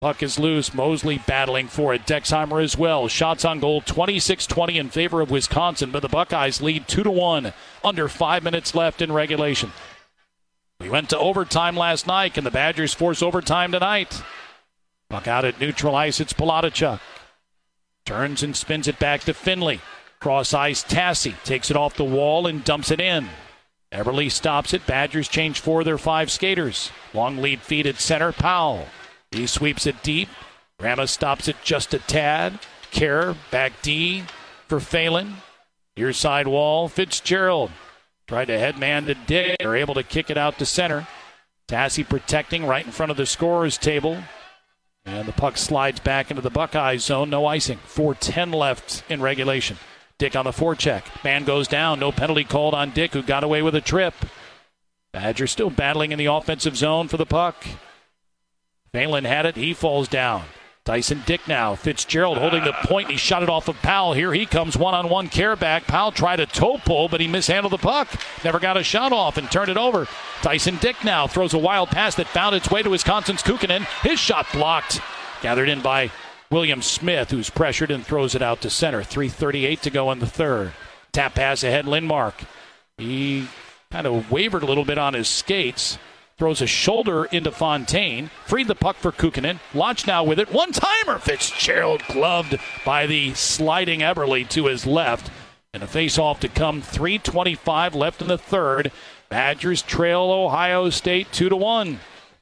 Puck is loose. Mosley battling for it. Dexheimer as well. Shots on goal 26-20 in favor of Wisconsin, but the Buckeyes lead 2-1. Under 5 minutes left in regulation. We went to overtime last night, and the Badgers force overtime tonight. Puck out at neutral ice. It's Palatichuk. Turns and spins it back to Finley. Cross ice, Tassi takes it off the wall and dumps it in. Eberle stops it. Badgers change 4 of their 5 skaters. Long lead feed at center. Powell. He sweeps it deep. Grandma stops it just a tad. Kerr back D for Phelan. Near side wall, Fitzgerald. Tried to headman to Dick. They're able to kick it out to center. Tassi protecting right in front of the scorer's table. And the puck slides back into the Buckeye zone. No icing. 4:10 left in regulation. Dick on the forecheck. Man goes down. No penalty called on Dick, who got away with a trip. Badgers still battling in the offensive zone for the puck. Phelan had it. He falls down. Tyson Dick now. Fitzgerald holding the point. He shot it off of Powell. Here he comes. One-on-one care back. Powell tried a toe pull, but he mishandled the puck. Never got a shot off and turned it over. Tyson Dick now throws a wild pass that found its way to Wisconsin's Kukkonen. His shot blocked. Gathered in by William Smith, who's pressured and throws it out to center. 3:38 to go in the third. Tap pass ahead, Lindmark. He kind of wavered a little bit on his skates. Throws a shoulder into Fontaine. Freed the puck for Kukkonen. Launched now with it. One-timer. Fitzgerald gloved by the sliding Eberle to his left. And a face-off to come. 3:25 left in the third. Badgers trail Ohio State 2-1.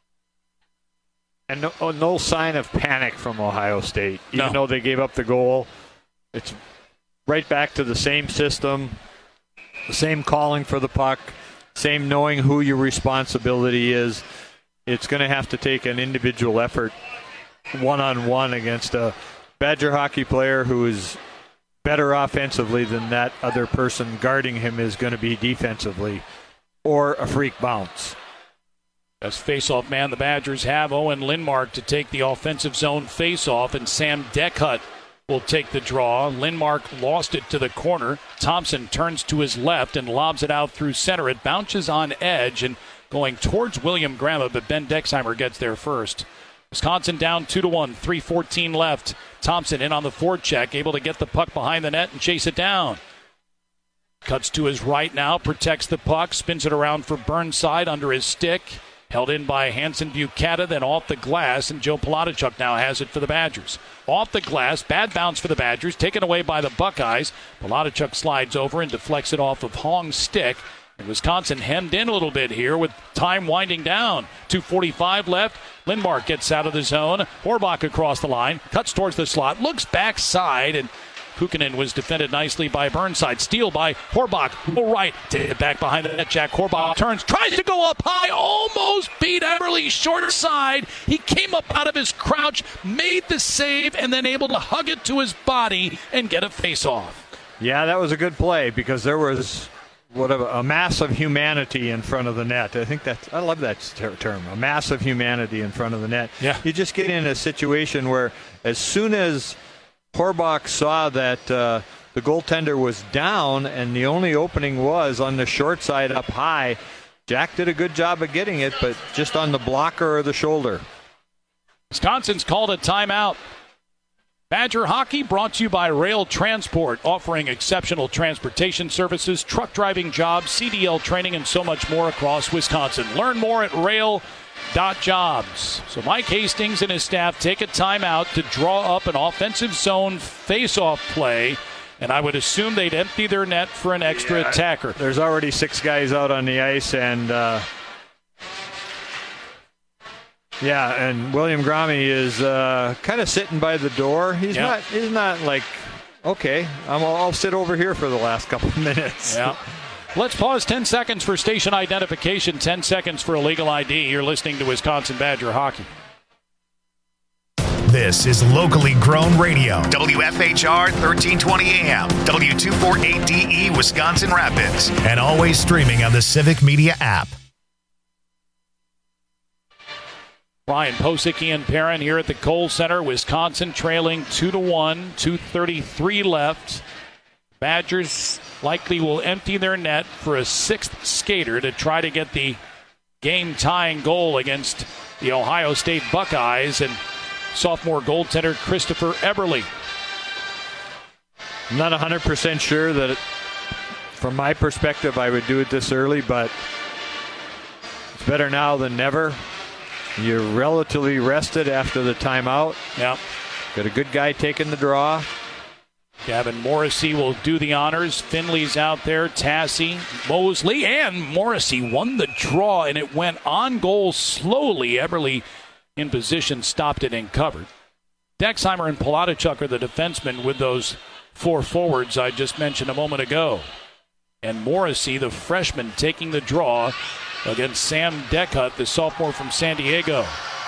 And no sign of panic from Ohio State. Even though they gave up the goal, it's right back to the same system, the same calling for the puck, same knowing who your responsibility is. It's going to have to take an individual effort one-on-one against a Badger hockey player who is better offensively than that other person guarding him is going to be defensively, or a freak bounce. As face-off man, the Badgers have Owen Lindmark to take the offensive zone face-off, and Sam Deckhut will take the draw. Lindmark lost it to the corner. Thompson turns to his left and lobs it out through center. It bounces on edge and going towards William Grandma, but Ben Dexheimer gets there first. Wisconsin down 2-1, 3:14 left. Thompson in on the forecheck, able to get the puck behind the net and chase it down. Cuts to his right now, protects the puck, spins it around for Burnside under his stick. Held in by Hanson Bucata, then off the glass, and Joe Palatichuk now has it for the Badgers. Off the glass, bad bounce for the Badgers, taken away by the Buckeyes. Palatichuk slides over and deflects it off of Hong's stick. And Wisconsin hemmed in a little bit here with time winding down. 2:45 left. Lindmark gets out of the zone. Horbach across the line, cuts towards the slot, looks backside, and Kukkonen was defended nicely by Burnside. Steal by Horbach. All right. Back behind the net. Jack Horbach turns. Tries to go up high. Almost beat Eberle short side. He came up out of his crouch, made the save, and then able to hug it to his body and get a face-off. Yeah, that was a good play because there was a mass of humanity in front of the net. I love that term, a mass of humanity in front of the net. Yeah. You just get in a situation where as soon as Horbach saw that the goaltender was down and the only opening was on the short side up high, Jack did a good job of getting it, but just on the blocker or the shoulder. Wisconsin's called a timeout. Badger Hockey brought to you by Rail Transport, offering exceptional transportation services, truck driving jobs, CDL training, and so much more across Wisconsin. Learn more at rail.jobs. So Mike Hastings and his staff take a timeout to draw up an offensive zone face-off play, and I would assume they'd empty their net for an extra attacker. There's already 6 guys out on the ice, and and William Grami is kind of sitting by the door. He's not like, okay, I'll sit over here for the last couple of minutes. Yeah. Let's pause 10 seconds for station identification, 10 seconds for illegal ID. You're listening to Wisconsin Badger Hockey. This is locally grown radio. WFHR 1320 AM, W248DE Wisconsin Rapids, and always streaming on the Civic Media app. Ryan Posick and Perrin here at the Kohl Center. Wisconsin trailing 2-1, 2:33 left. Badgers likely will empty their net for a 6th skater to try to get the game-tying goal against the Ohio State Buckeyes. And sophomore goaltender Christopher Eberle. I'm not 100% sure that, from my perspective, I would do it this early, but it's better now than never. You're relatively rested after the timeout. Yeah. Got a good guy taking the draw. Gavin Morrissey will do the honors. Finley's out there. Tassi, Mosley, and Morrissey won the draw, and it went on goal slowly. Eberle in position, stopped it and covered. Dexheimer and Palatichuk are the defensemen with those 4 forwards I just mentioned a moment ago. And Morrissey, the freshman, taking the draw against Sam Deckhut, the sophomore from San Diego.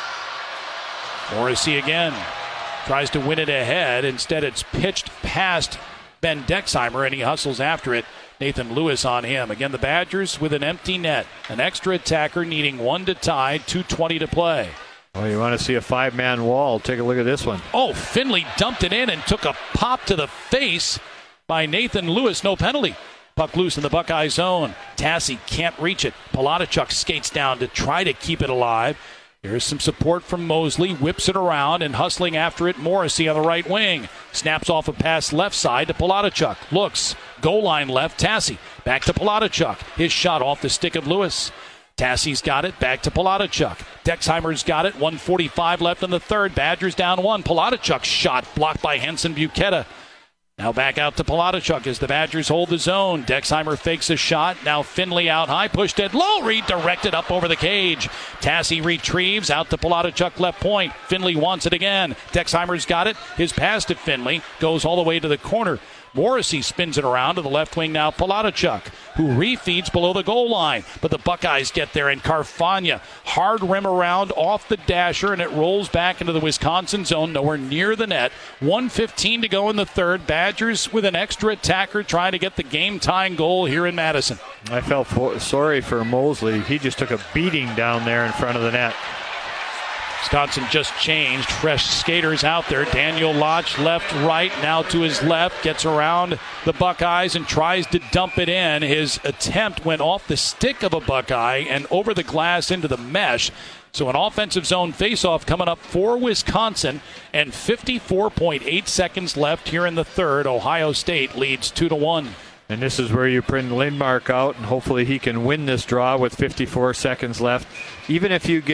Morrissey again. Tries to win it ahead. Instead, it's pitched past Ben Dexheimer, and he hustles after it. Nathan Lewis on him. Again, the Badgers with an empty net. An extra attacker needing 1 to tie, 2:20 to play. Oh, you want to see a 5-man wall? Take a look at this one. Oh, Finley dumped it in and took a pop to the face by Nathan Lewis. No penalty. Puck loose in the Buckeye zone. Tassi can't reach it. Palatichuk skates down to try to keep it alive. There's some support from Mosley, whips it around, and hustling after it, Morrissey on the right wing. Snaps off a pass left side to Palatichuk. Looks, goal line left, Tassi. Back to Palatichuk. His shot off the stick of Lewis. Tassi's got it, back to Palatichuk. Dexheimer's got it, 1:45 left in the third. Badgers down 1. Palatichuk's shot blocked by Henson Buchetta. Now back out to Palatichuk as the Badgers hold the zone. Dexheimer fakes a shot. Now Finley out high, pushed it low, redirected up over the cage. Tassi retrieves out to Palatichuk left point. Finley wants it again. Dexheimer's got it. His pass to Finley goes all the way to the corner. Morrissey spins it around to the left wing now. Palatichuk, who refeeds below the goal line. But the Buckeyes get there, and Carfagna, hard rim around off the dasher, and it rolls back into the Wisconsin zone, nowhere near the net. 1:15 to go in the third. Badgers with an extra attacker trying to get the game-tying goal here in Madison. I felt sorry for Mosley. He just took a beating down there in front of the net. Wisconsin just changed. Fresh skaters out there. Daniel Lodge left, right, now to his left. Gets around the Buckeyes and tries to dump it in. His attempt went off the stick of a Buckeye and over the glass into the mesh. So an offensive zone faceoff coming up for Wisconsin, and 54.8 seconds left here in the third. Ohio State leads 2-1. And this is where you bring Lindmark out, and hopefully he can win this draw with 54 seconds left. Even if you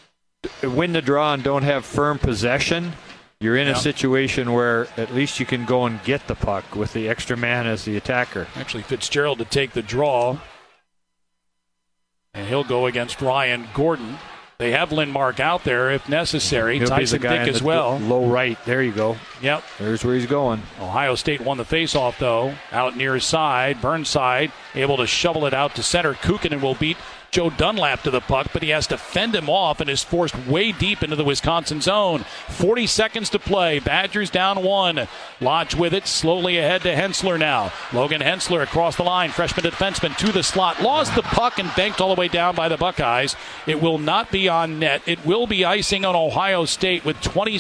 win the draw and don't have firm possession, you're in a situation where at least you can go and get the puck with the extra man as the attacker. Actually, Fitzgerald to take the draw, and he'll go against Ryan Gordon. They have Lindmark out there if necessary. He'll Tyson be the guy Dick as well. Low right. There you go. Yep. There's where he's going. Ohio State won the faceoff, though. Out near side. Burnside able to shovel it out to center. Kukkonen will beat Joe Dunlap to the puck, but he has to fend him off and is forced way deep into the Wisconsin zone. 40 seconds to play. Badgers down 1. Lodge with it, slowly ahead to Hensler now. Logan Hensler across the line, freshman defenseman to the slot. Lost the puck and banked all the way down by the Buckeyes. It will not be on net. It will be icing on Ohio State with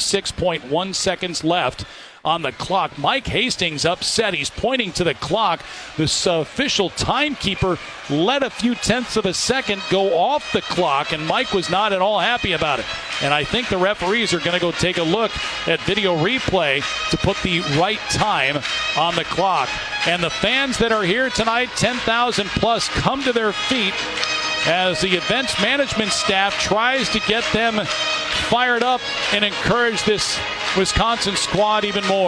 26.1 seconds left on the clock. Mike Hastings upset. He's pointing to the clock. This official timekeeper let a few tenths of a second go off the clock, and Mike was not at all happy about it. And I think the referees are going to go take a look at video replay to put the right time on the clock. And the fans that are here tonight, 10,000 plus, come to their feet as the events management staff tries to get them fired up and encourage this Wisconsin squad even more.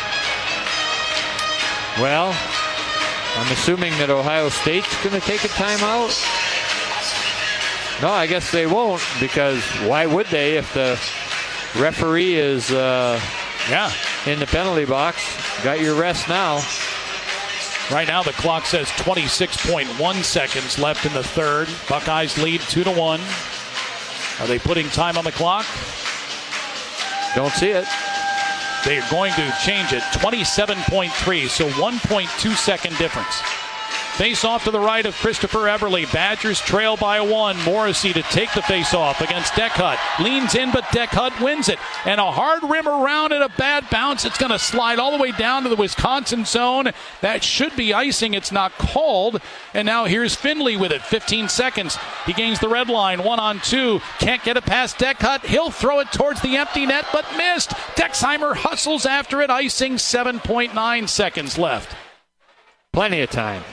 Well, I'm assuming that Ohio State's going to take a timeout. No, I guess they won't, because why would they if the referee is in the penalty box? Got your rest now. Right now the clock says 26.1 seconds left in the third. Buckeyes lead 2-1. Are they putting time on the clock? Don't see it. They are going to change it. 27.3, so 1.2 second difference. Face off to the right of Christopher Eberle. Badgers trail by 1. Morrissey to take the face off against Deckhut. Leans in, but Deckhut wins it. And a hard rim around and a bad bounce. It's going to slide all the way down to the Wisconsin zone. That should be icing. It's not called. And now here's Finley with it. 15 seconds. He gains the red line. 1-on-2. Can't get it past Deckhut. He'll throw it towards the empty net, but missed. Dexheimer hustles after it. Icing. 7.9 seconds left. Plenty of time.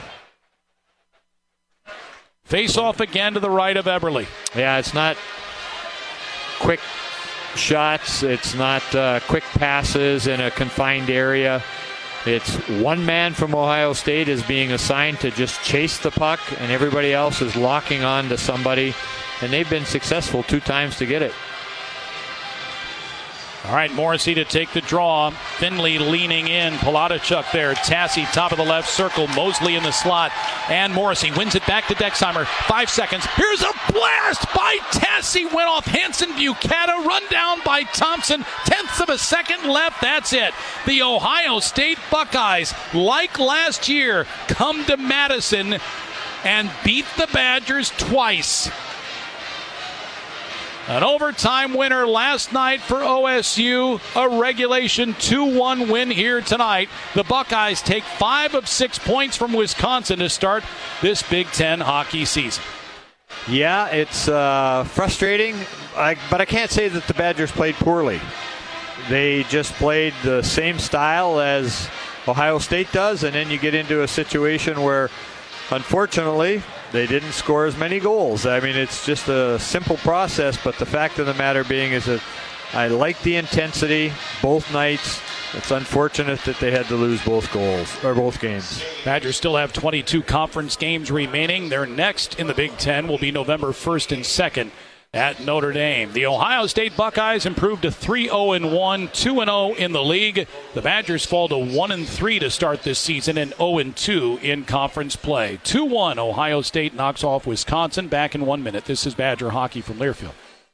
Face off again to the right of Eberle. Yeah, it's not quick shots. It's not quick passes in a confined area. It's one man from Ohio State is being assigned to just chase the puck, and everybody else is locking on to somebody, and they've been successful 2 times to get it. All right, Morrissey to take the draw. Finley leaning in. Palatichuk there. Tassi, top of the left circle. Mosley in the slot. And Morrissey wins it back to Dexheimer. 5 seconds. Here's a blast by Tassi. Went off Hanson Bucata. Run down by Thompson. 1/10 of a second left. That's it. The Ohio State Buckeyes, like last year, come to Madison and beat the Badgers twice. An overtime winner last night for OSU, a regulation 2-1 win here tonight. The Buckeyes take 5 of 6 points from Wisconsin to start this Big Ten hockey season. Yeah, it's frustrating, but I can't say that the Badgers played poorly. They just played the same style as Ohio State does, and then you get into a situation where, unfortunately, they didn't score as many goals. I mean, it's just a simple process, but the fact of the matter being is that I like the intensity both nights. It's unfortunate that they had to lose both games. Badgers still have 22 conference games remaining. Their next in the Big Ten will be November 1st and 2nd at Notre Dame. The Ohio State Buckeyes improved to 3-0-1, 2-0 in the league. The Badgers fall to 1-3 to start this season and 0-2 in conference play. 2-1, Ohio State knocks off Wisconsin. Back in 1 minute. This is Badger hockey from Learfield.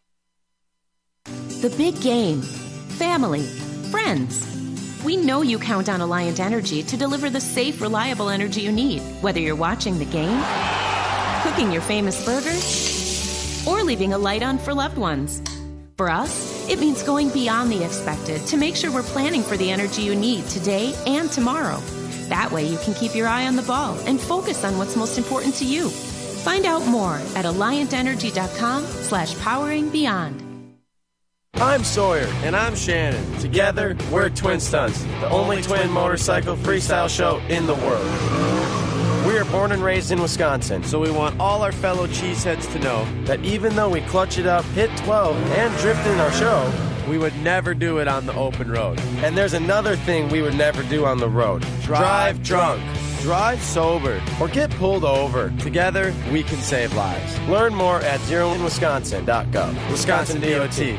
The big game. Family. Friends. We know you count on Alliant Energy to deliver the safe, reliable energy you need. Whether you're watching the game, cooking your famous burgers, or leaving a light on for loved ones. For us, it means going beyond the expected to make sure we're planning for the energy you need today and tomorrow. That way you can keep your eye on the ball and focus on what's most important to you. Find out more at AlliantEnergy.com/poweringbeyond. I'm Sawyer. And I'm Shannon. Together, we're Twin Stunts, the only twin motorcycle freestyle show in the world. We are born and raised in Wisconsin, so we want all our fellow cheeseheads to know that even though we clutch it up, hit 12, and drift in our show, we would never do it on the open road. And there's another thing we would never do on the road. Drive drunk. Drive sober. Or get pulled over. Together, we can save lives. Learn more at zeroinwisconsin.gov. Wisconsin DOT.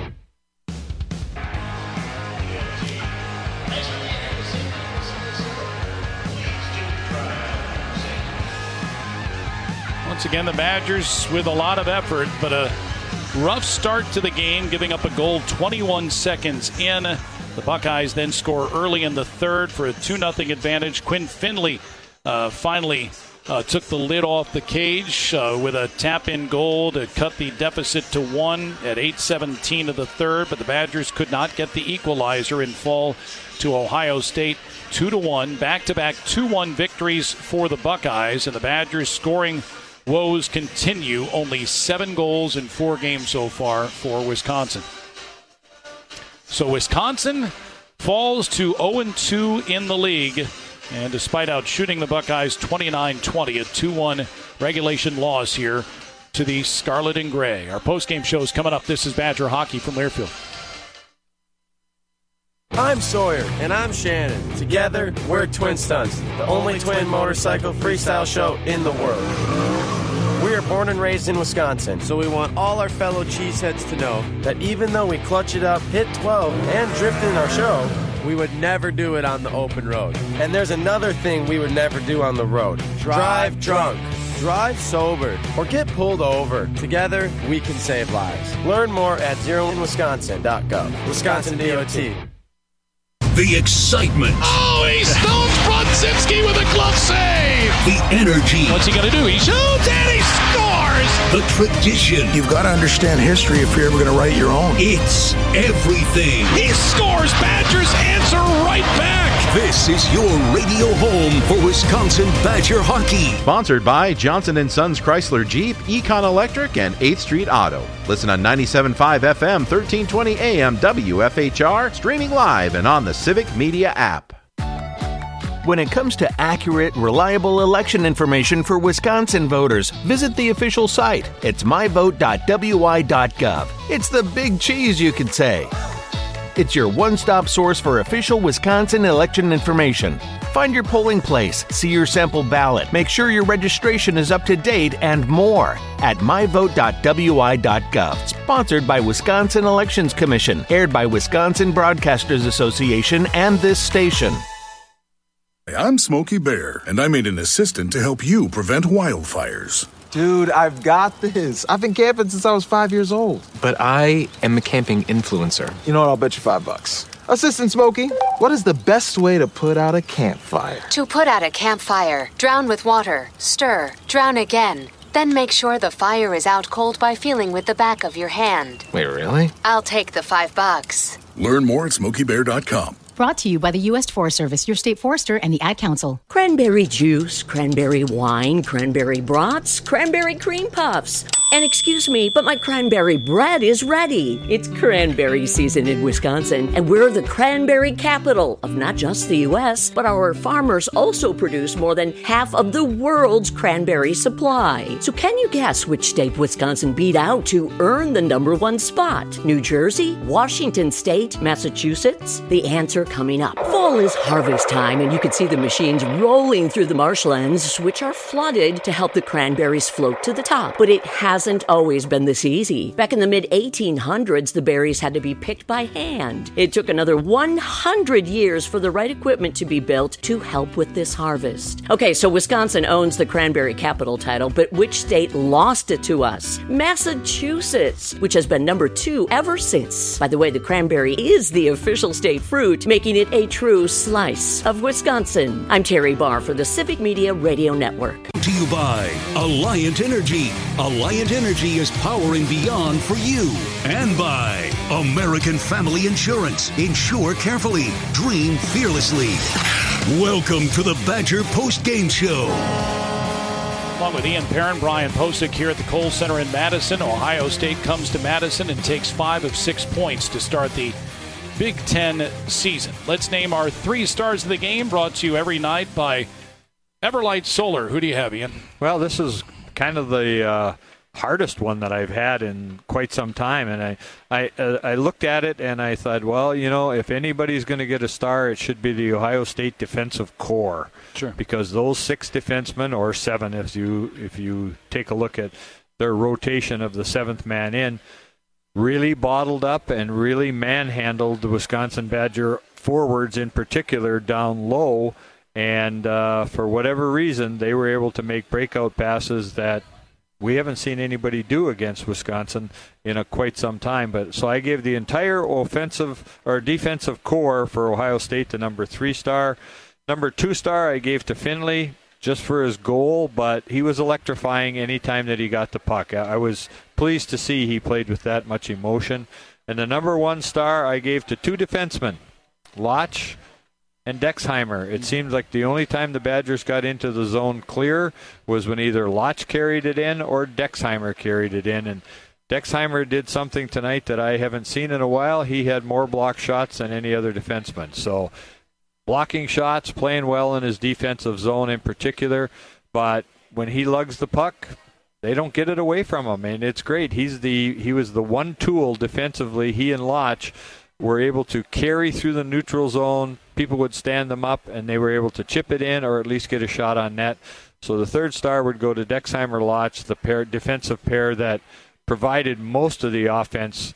Once again, the Badgers with a lot of effort, but a rough start to the game, giving up a goal 21 seconds in. The Buckeyes then score early in the third for a 2-0 advantage. Quinn Finley finally took the lid off the cage with a tap-in goal to cut the deficit to 1 at 8:17 of the third, but the Badgers could not get the equalizer and fall to Ohio State 2-1. Back-to-back 2-1 victories for the Buckeyes, and the Badgers scoring woes continue. Only 7 goals in 4 games so far for Wisconsin. So Wisconsin falls to 0-2 in the league. And despite outshooting the Buckeyes 29-20, a 2-1 regulation loss here to the Scarlet and Gray. Our postgame show is coming up. This is Badger hockey from Learfield. I'm Sawyer. And I'm Shannon. Together, we're Twin Stunts, the only twin motorcycle freestyle show in the world. We are born and raised in Wisconsin, so we want all our fellow cheeseheads to know that even though we clutch it up, hit 12, and drift in our show, we would never do it on the open road. And there's another thing we would never do on the road. Drive drunk. Drive sober. Or get pulled over. Together, we can save lives. Learn more at zeroinwisconsin.gov. Wisconsin DOT. The excitement. Oh, he stones Brodzinski with a glove save. The energy. What's he going to do? He shoots and he scores! The tradition. You've got to understand history if you're ever going to write your own. It's everything. He scores! Badgers answer right back! This is your radio home for Wisconsin Badger hockey. Sponsored by Johnson & Sons Chrysler Jeep, Econ Electric, and 8th Street Auto. Listen on 97.5 FM, 1320 AM, WFHR, streaming live and on the Civic Media app. When it comes to accurate, reliable election information for Wisconsin voters, visit the official site. It's myvote.wi.gov. It's the big cheese, you could say. It's your one-stop source for official Wisconsin election information. Find your polling place, see your sample ballot, make sure your registration is up to date, and more at myvote.wi.gov. Sponsored by Wisconsin Elections Commission, aired by Wisconsin Broadcasters Association and this station. I'm Smokey Bear, and I made an assistant to help you prevent wildfires. Dude, I've got this. I've been camping since I was 5 years old. But I am a camping influencer. You know what? I'll bet you $5. Assistant Smokey, what is the best way to put out a campfire? To put out a campfire, drown with water, stir, drown again. Then make sure the fire is out cold by feeling with the back of your hand. Wait, really? I'll take the $5. Learn more at SmokeyBear.com. Brought to you by the U.S. Forest Service, your state forester, and the Ad Council. Cranberry juice, cranberry wine, cranberry brats, cranberry cream puffs. And excuse me, but my cranberry bread is ready. It's cranberry season in Wisconsin, and we're the cranberry capital of not just the U.S., but our farmers also produce more than half of the world's cranberry supply. So can you guess which state Wisconsin beat out to earn the #1 spot? New Jersey? Washington State? Massachusetts? The answer coming up. Fall is harvest time, and you can see the machines rolling through the marshlands, which are flooded to help the cranberries float to the top. But it hasn't always been this easy. Back in the mid-1800s, the berries had to be picked by hand. It took another 100 years for the right equipment to be built to help with this harvest. Okay, so Wisconsin owns the cranberry capital title, but which state lost it to us? Massachusetts, which has been #2 ever since. By the way, the cranberry is the official state fruit, making it a true slice of Wisconsin. I'm Terry Barr for the Civic Media Radio Network. To you by Alliant Energy. Alliant Energy is powering beyond for you. And by American Family Insurance. Insure carefully. Dream fearlessly. Welcome to the Badger Post Game Show. Along with Ian Perrin, Brian Posick here at the Kohl Center in Madison. Ohio State comes to Madison and takes 5 of 6 points to start the Big Ten season. Let's name our 3 stars of the game, brought to you every night by Everlight Solar. Who do you have, Ian? Well, this is kind of the hardest one that I've had in quite some time, and I looked at it and I thought, well, you know, if anybody's going to get a star, it should be the Ohio State defensive core. Sure. Because those 6 defensemen, or 7 if you take a look at their rotation of the 7th man in, really bottled up and really manhandled the Wisconsin Badger forwards in particular down low. And for whatever reason, they were able to make breakout passes that we haven't seen anybody do against Wisconsin in quite some time. But so I gave the entire offensive or defensive core for Ohio State the #3 star. #2 star I gave to Finley just for his goal, but he was electrifying any time that he got the puck. I was pleased to see he played with that much emotion. And the #1 star I gave to 2 defensemen, Lotch and Dexheimer. It seems like the only time the Badgers got into the zone clear was when either Lotch carried it in or Dexheimer carried it in. And Dexheimer did something tonight that I haven't seen in a while. He had more block shots than any other defenseman. So blocking shots, playing well in his defensive zone in particular. But when he lugs the puck, they don't get it away from him. And it's great. He was the one tool defensively. He and Lotch were able to carry through the neutral zone. People would stand them up, and they were able to chip it in or at least get a shot on net. So the 3rd star would go to Dexheimer Lotch, the defensive pair that provided most of the offense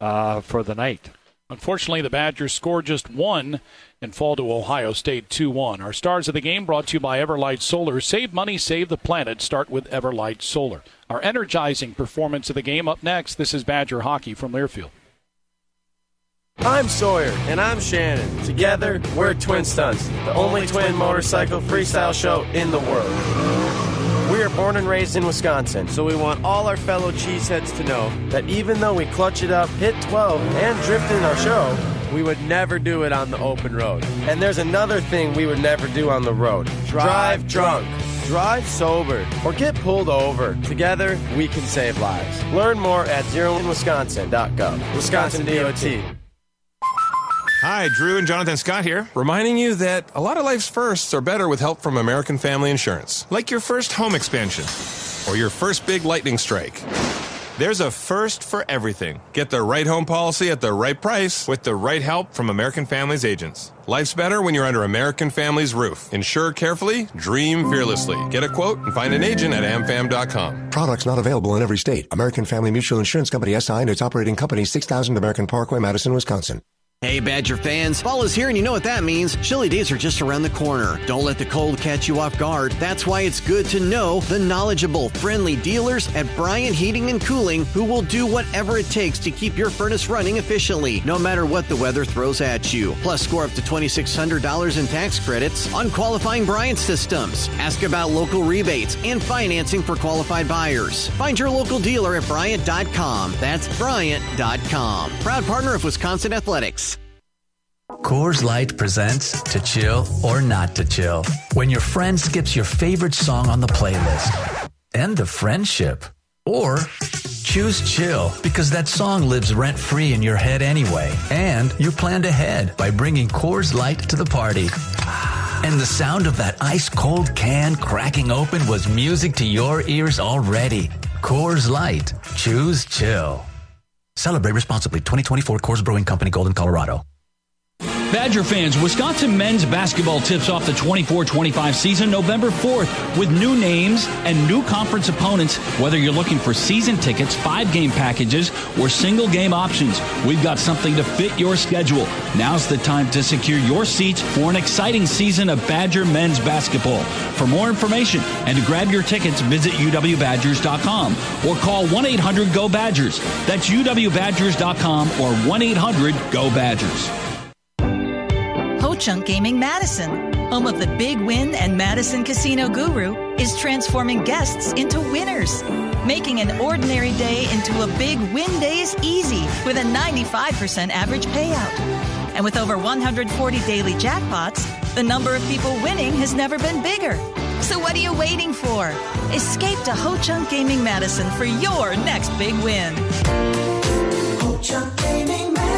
for the night. Unfortunately, the Badgers score just 1 and fall to Ohio State 2-1. Our stars of the game brought to you by Everlight Solar. Save money, save the planet. Start with Everlight Solar. Our energizing performance of the game up next. This is Badger Hockey from Learfield. I'm Sawyer. And I'm Shannon. Together, we're Twin Stunts, the only twin motorcycle freestyle show in the world. We are born and raised in Wisconsin, so we want all our fellow cheeseheads to know that even though we clutch it up, hit 12, and drift in our show, we would never do it on the open road. And there's another thing we would never do on the road. Drive drunk. Drive sober. Or get pulled over. Together, we can save lives. Learn more at zeroinwisconsin.gov. Wisconsin DOT. Hi, Drew and Jonathan Scott here, reminding you that a lot of life's firsts are better with help from American Family Insurance. Like your first home expansion or your first big lightning strike. There's a first for everything. Get the right home policy at the right price with the right help from American Family's agents. Life's better when you're under American Family's roof. Insure carefully, dream fearlessly. Get a quote and find an agent at amfam.com. Products not available in every state. American Family Mutual Insurance Company SI and its operating company 6000 American Parkway, Madison, Wisconsin. Hey, Badger fans, fall is here and you know what that means. Chilly days are just around the corner. Don't let the cold catch you off guard. That's why it's good to know the knowledgeable, friendly dealers at Bryant Heating and Cooling who will do whatever it takes to keep your furnace running efficiently, no matter what the weather throws at you. Plus, score up to $2,600 in tax credits on qualifying Bryant systems. Ask about local rebates and financing for qualified buyers. Find your local dealer at Bryant.com. That's Bryant.com. Proud partner of Wisconsin Athletics. Coors Light presents To Chill or Not to Chill. When your friend skips your favorite song on the playlist. End the friendship. Or choose chill because that song lives rent-free in your head anyway. And you planned ahead by bringing Coors Light to the party. And the sound of that ice-cold can cracking open was music to your ears already. Coors Light. Choose chill. Celebrate responsibly. 2024 Coors Brewing Company, Golden, Colorado. Badger fans, Wisconsin men's basketball tips off the 24-25 season November 4th with new names and new conference opponents. Whether you're looking for season tickets, 5-game packages, or single-game options, we've got something to fit your schedule. Now's the time to secure your seats for an exciting season of Badger men's basketball. For more information and to grab your tickets, visit uwbadgers.com or call 1-800-GO-BADGERS. That's uwbadgers.com or 1-800-GO-BADGERS. Ho-Chunk Gaming Madison, home of the Big Win and Madison Casino Guru, is transforming guests into winners, making an ordinary day into a Big Win Days easy with a 95% average payout. And with over 140 daily jackpots, the number of people winning has never been bigger. So what are you waiting for? Escape to Ho-Chunk Gaming Madison for your next big win. Ho-Chunk Gaming Madison.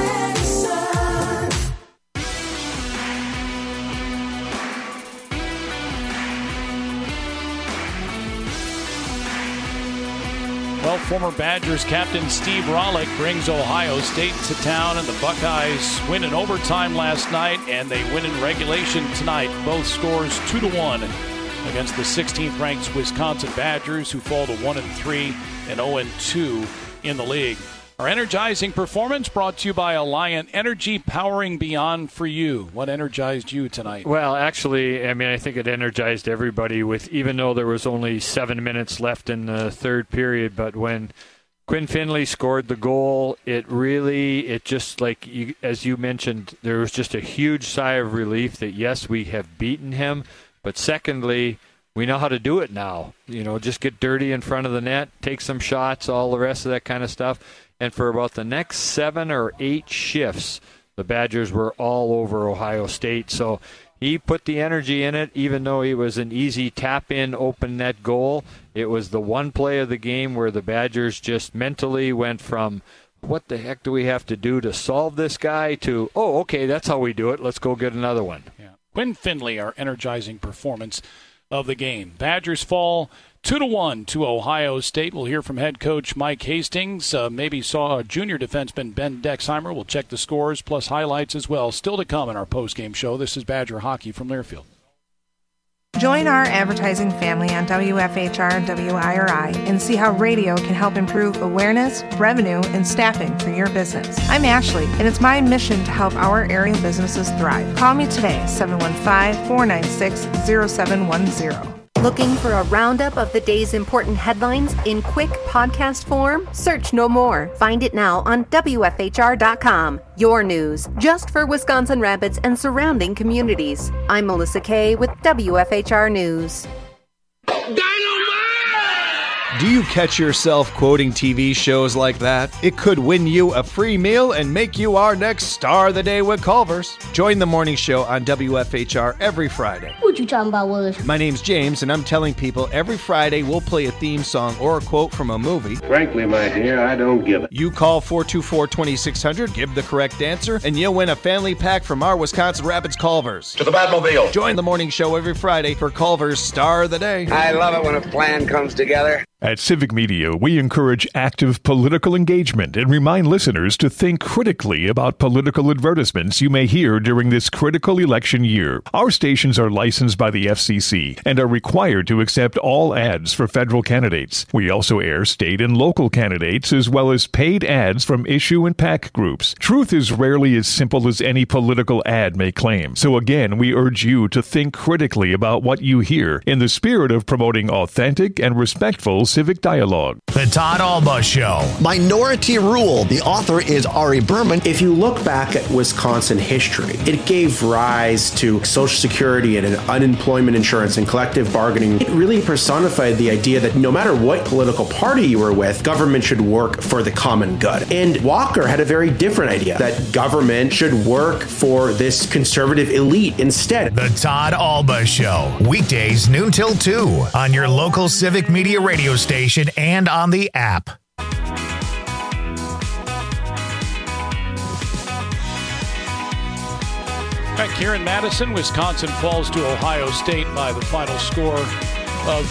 Well, former Badgers captain Steve Rohlik brings Ohio State to town, and the Buckeyes win in overtime last night, and they win in regulation tonight. Both scores 2-1 against the 16th-ranked Wisconsin Badgers, who fall to 1-3 and 0-2 in the league. Our energizing performance brought to you by Alliant Energy, powering beyond for you. What energized you tonight? Well, actually, I think it energized everybody with, even though there was only 7 minutes left in the third period, but when Quinn Finley scored the goal, it just, like, as you mentioned, there was just a huge sigh of relief that, yes, we have beaten him, but secondly, we know how to do it now. Just get dirty in front of the net, take some shots, all the rest of that kind of stuff. And for about the next 7 or 8 shifts, the Badgers were all over Ohio State. So he put the energy in it, even though it was an easy tap-in, open net goal. It was the one play of the game where the Badgers just mentally went from, what the heck do we have to do to solve this guy, to, oh, okay, that's how we do it. Let's go get another one. Yeah. Quinn Finley, our energizing performance of the game. Badgers fall 2-1 to Ohio State. We'll hear from head coach Mike Hastings. Maybe saw junior defenseman Ben Dexheimer. We'll check the scores plus highlights as well. Still to come in our postgame show. This is Badger Hockey from Learfield. Join our advertising family on WFHR WIRI and see how radio can help improve awareness, revenue, and staffing for your business. I'm Ashley, and it's my mission to help our area businesses thrive. Call me today, 715-496-0710. Looking for a roundup of the day's important headlines in quick podcast form? Search No More. Find it now on WFHR.com. Your news, just for Wisconsin Rapids and surrounding communities. I'm Melissa Kay with WFHR News. Do you catch yourself quoting TV shows like that? It could win you a free meal and make you our next Star of the Day with Culver's. Join the morning show on WFHR every Friday. What you talking about, Willis? My name's James, and I'm telling people every Friday we'll play a theme song or a quote from a movie. Frankly, my dear, I don't give it. You call 424-2600, give the correct answer, and you'll win a family pack from our Wisconsin Rapids Culver's. To the Batmobile. Join the morning show every Friday for Culver's Star of the Day. I love it when a plan comes together. At Civic Media, we encourage active political engagement and remind listeners to think critically about political advertisements you may hear during this critical election year. Our stations are licensed by the FCC and are required to accept all ads for federal candidates. We also air state and local candidates as well as paid ads from issue and PAC groups. Truth is rarely as simple as any political ad may claim. So again, we urge you to think critically about what you hear in the spirit of promoting authentic and respectful civic dialogue. The Todd Alba Show. Minority Rule. The author is Ari Berman. If you look back at Wisconsin history, it gave rise to Social Security and unemployment insurance and collective bargaining. It really personified the idea that no matter what political party you were with, government should work for the common good. And Walker had a very different idea, that government should work for this conservative elite instead. The Todd Alba Show. Weekdays noon till 2 on your local Civic Media radio station and on the app. Back here in Madison, Wisconsin falls to Ohio State by the final score of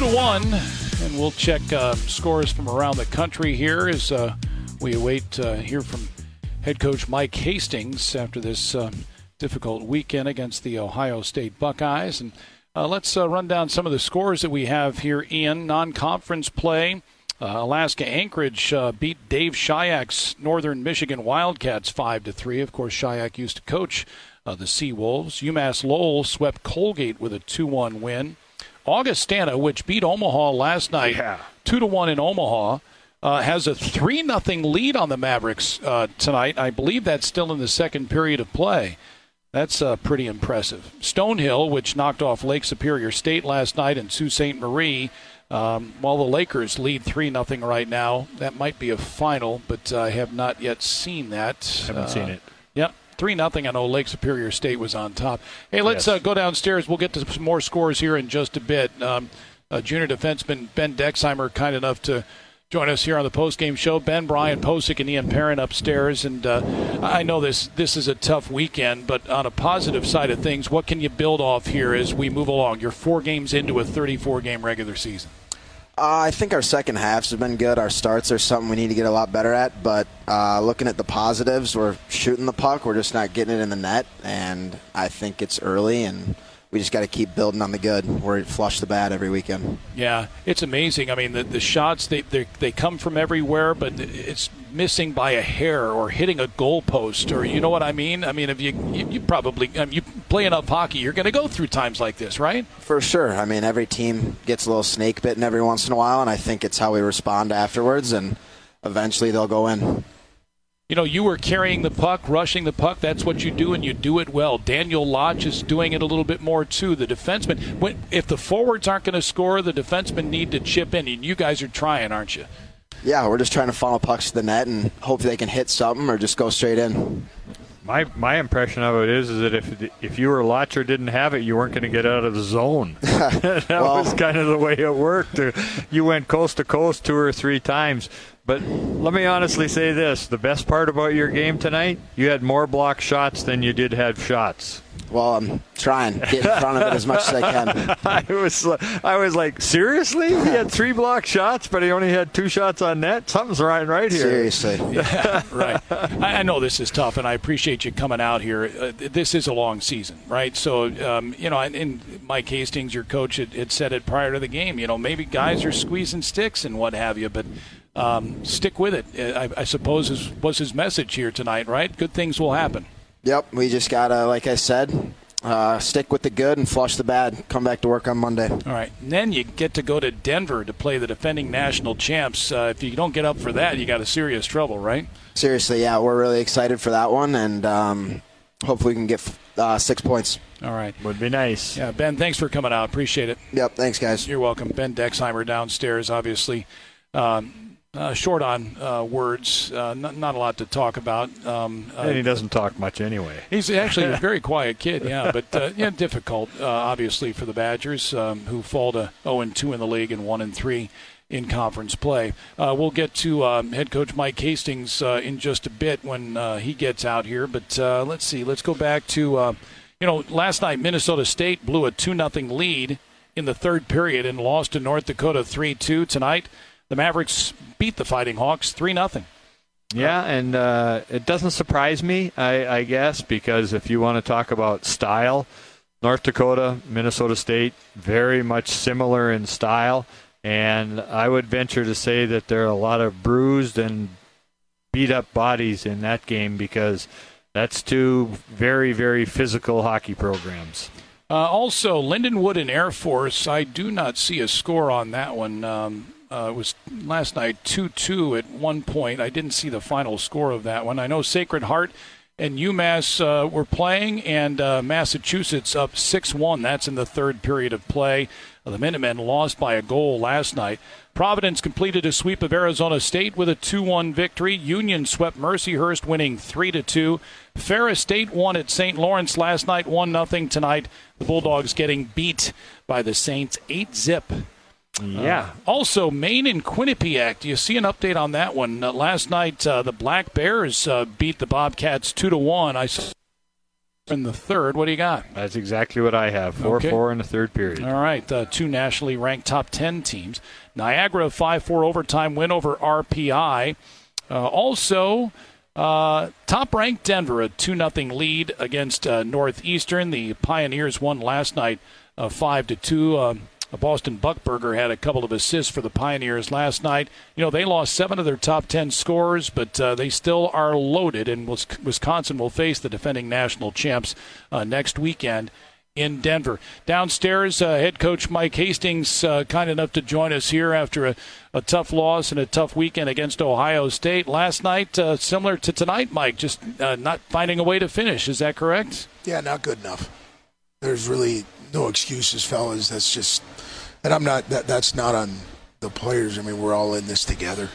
2-1. And we'll check scores from around the country here as we await to hear from head coach Mike Hastings after this difficult weekend against the Ohio State Buckeyes. And let's run down some of the scores that we have here in non-conference play. Alaska Anchorage beat Dave Shyak's Northern Michigan Wildcats 5-3. Of course, Shyak used to coach the Seawolves. UMass Lowell swept Colgate with a 2-1 win. Augustana, which beat Omaha last night, 2-1 in Omaha, has a 3-0 lead on the Mavericks tonight. I believe that's still in the second period of play. That's pretty impressive. Stonehill, which knocked off Lake Superior State last night, and Sault Ste. Marie, while the Lakers lead 3-0 right now. That might be a final, but I have not yet seen that. Haven't seen it. Yep. 3-0. I know Lake Superior State was on top. Hey, let's go downstairs. We'll get to some more scores here in just a bit. Junior defenseman Ben Dexheimer kind enough to join us here on the postgame show. Ben, Brian Posick, and Ian Perrin upstairs. And I know this is a tough weekend, but on a positive side of things, what can you build off here as we move along? You're 4 games into a 34-game regular season. I think our second halves have been good. Our starts are something we need to get a lot better at. But looking at the positives, we're shooting the puck. We're just not getting it in the net. And I think it's early, and we just got to keep building on the good. We're flush the bad every weekend. Yeah, it's amazing. I mean, the shots, they come from everywhere, but it's missing by a hair or hitting a goalpost, or you know what I mean? I mean, if you probably you play enough hockey, you're going to go through times like this, right? For sure. I mean, every team gets a little snake bitten every once in a while, and I think it's how we respond afterwards, and eventually they'll go in. You know, you were carrying the puck, rushing the puck. That's what you do, and you do it well. Daniel Lodge is doing it a little bit more, too. The defenseman, if the forwards aren't going to score, the defensemen need to chip in, and you guys are trying, aren't you? Yeah, we're just trying to funnel pucks to the net and hope they can hit something or just go straight in. My impression of it is that if you or Lotcher didn't have it, you weren't going to get out of the zone. That was kind of the way it worked. You went coast to coast 2 or 3 times. But let me honestly say this. The best part about your game tonight, you had more block shots than you did have shots. Well, I'm trying to get in front of it as much as I can. I was like, seriously? He had 3 block shots, but he only had 2 shots on net? Something's right here. Seriously. Yeah, right. I know this is tough, and I appreciate you coming out here. This is a long season, right? So, and Mike Hastings, your coach, had said it prior to the game. You know, maybe guys are squeezing sticks and what have you, but stick with it, I suppose was his message here tonight, right? Good things will happen. Yep, we just got to, like I said, stick with the good and flush the bad. Come back to work on Monday. All right. And then you get to go to Denver to play the defending national champs. If you don't get up for that, you got a serious trouble, right? Seriously, yeah. We're really excited for that one, and hopefully we can get 6 points. All right. Would be nice. Yeah, Ben, thanks for coming out. Appreciate it. Yep, thanks, guys. You're welcome. Ben Dexheimer downstairs, obviously. Short on words, not a lot to talk about. And he doesn't talk much anyway. He's actually a very quiet kid, yeah, but difficult, obviously, for the Badgers, who fall to 0-2 in the league and 1-3 in conference play. We'll get to head coach Mike Hastings in just a bit when he gets out here, but let's see. Let's go back to, last night Minnesota State blew a 2-0 lead in the third period and lost to North Dakota 3-2 tonight. The Mavericks beat the Fighting Hawks 3-0. Yeah, and it doesn't surprise me, I guess, because if you want to talk about style, North Dakota, Minnesota State, very much similar in style. And I would venture to say that there are a lot of bruised and beat-up bodies in that game because that's two very, very physical hockey programs. Also, Lindenwood and Air Force, I do not see a score on that one. It was last night 2-2 at one point. I didn't see the final score of that one. I know Sacred Heart and UMass were playing, and Massachusetts up 6-1. That's in the third period of play. The Minutemen lost by a goal last night. Providence completed a sweep of Arizona State with a 2-1 victory. Union swept Mercyhurst, winning 3-2. Ferris State won at St. Lawrence last night, 1-0 tonight. The Bulldogs getting beat by the Saints 8-0. Yeah. Also, Maine and Quinnipiac. Do you see an update on that one? Last night, the Black Bears beat the Bobcats 2-1. I saw in the third. What do you got? That's exactly what I have. 4-4 in the third period. All right. Two nationally ranked top 10 teams. Niagara 5-4 overtime win over RPI. Also, top-ranked Denver, a 2-0 lead against Northeastern. The Pioneers won last night 5-2. Boston Buckberger had a couple of assists for the Pioneers last night. They lost 7 of their top 10 scorers, but they still are loaded, and Wisconsin will face the defending national champs next weekend in Denver. Downstairs, head coach Mike Hastings, kind enough to join us here after a tough loss and a tough weekend against Ohio State. Last night, similar to tonight, Mike, just not finding a way to finish. Is that correct? Yeah, not good enough. There's really no excuses, fellas. That's just, and I'm not. That's not on the players. I mean, we're all in this together.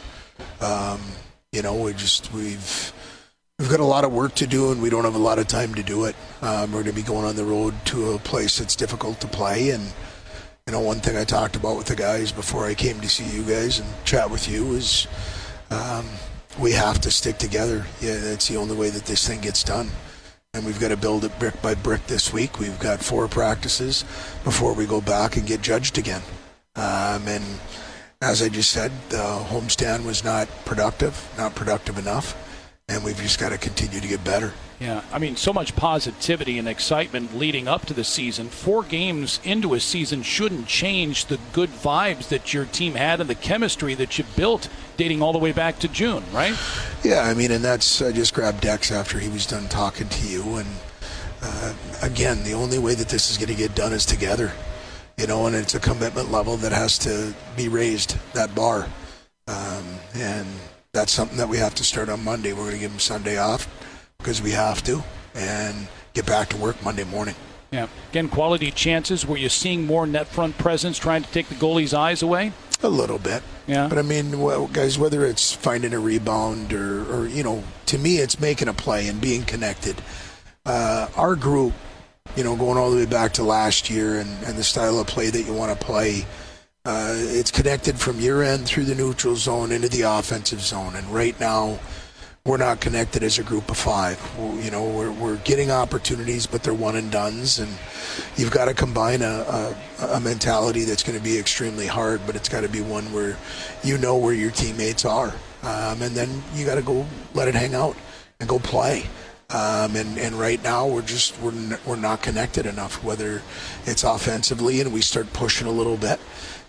We've got a lot of work to do, and we don't have a lot of time to do it. We're going to be going on the road to a place that's difficult to play, and one thing I talked about with the guys before I came to see you guys and chat with you is we have to stick together. Yeah, that's the only way that this thing gets done. And we've got to build it brick by brick this week. We've got 4 practices before we go back and get judged again. And as I just said, the homestand was not productive enough, and we've just got to continue to get better. Yeah, I mean, so much positivity and excitement leading up to the season. 4 games into a season shouldn't change the good vibes that your team had and the chemistry that you built dating all the way back to June, right? Yeah, I mean, and that's, I just grabbed Dex after he was done talking to you, and again, the only way that this is going to get done is together, and it's a commitment level that has to be raised, that bar, and that's something that we have to start on Monday. We're going to give them Sunday off because we have to, and get back to work Monday morning. Yeah. Again, quality chances. Were you seeing more net front presence trying to take the goalie's eyes away? A little bit. Yeah. But I mean, guys, whether it's finding a rebound or to me, it's making a play and being connected. Our group, going all the way back to last year and the style of play that you want to play, it's connected from your end through the neutral zone into the offensive zone. And right now, we're not connected as a group of 5. We're getting opportunities, but they're one and dones, and you've got to combine a mentality that's going to be extremely hard, but it's got to be one where where your teammates are, and then you got to go let it hang out and go play. And right now we're not connected enough. Whether it's offensively and we start pushing a little bit,